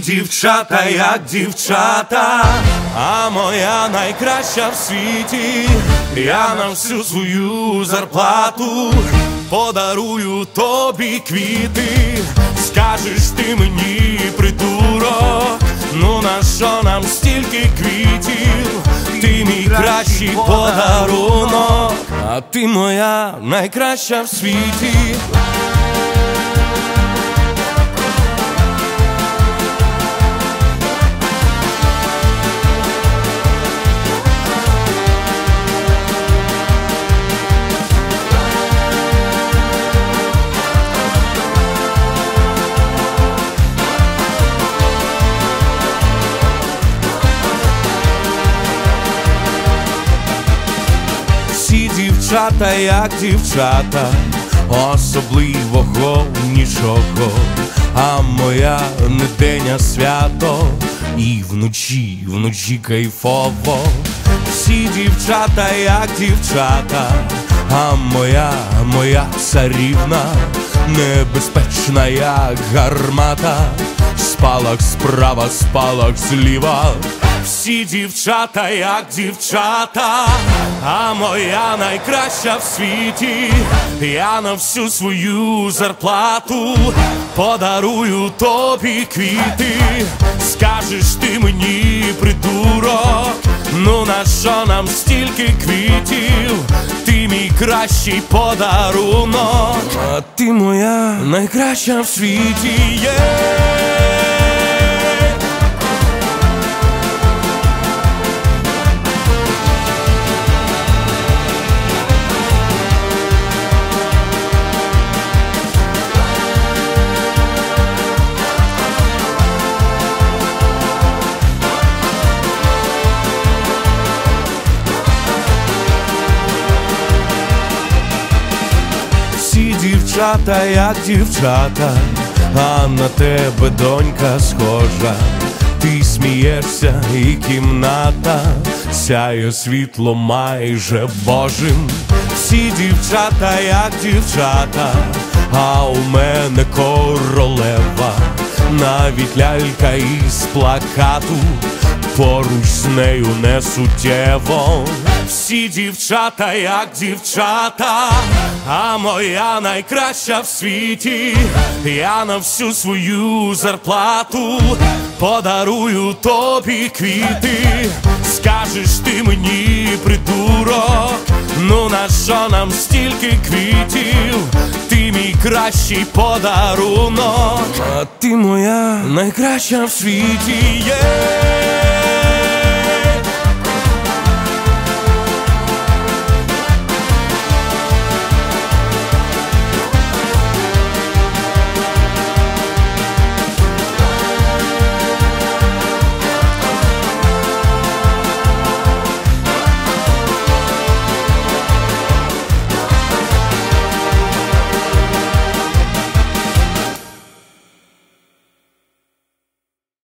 дівчата, як дівчата, а моя найкраща в світі. Я на всю свою зарплату подарую тобі квіти. Скажеш ти мені, придурок, ну на що нам стільки квітів? Ти мій кращий подарунок, а ти моя найкраща в світі. Всі дівчата, як дівчата, особливого нічого, а моя не день, а свято, і вночі кайфово. Всі дівчата, як дівчата, а моя царівна, небезпечна, як гармата, спалах справа, спалах зліва. Всі дівчата, як дівчата, а моя найкраща в світі. Я на всю свою зарплату подарую тобі квіти. Скажеш ти мені, придурок, ну на що нам стільки квітів? Ти мій кращий подарунок, а ти моя найкраща в світі. Всі дівчата, як дівчата, а на тебе донька схожа. Ти смієшся і кімната сяє світло майже Божим. Всі дівчата, як дівчата, а у мене королева, навіть лялька із плакату поруч з нею не суттєво. Всі дівчата, як дівчата, а моя найкраща в світі. Я на всю свою зарплату подарую тобі квіти. Скажеш ти мені, придурок, ну на що нам стільки квітів? Ти мій кращий подарунок, а ти моя найкраща в світі.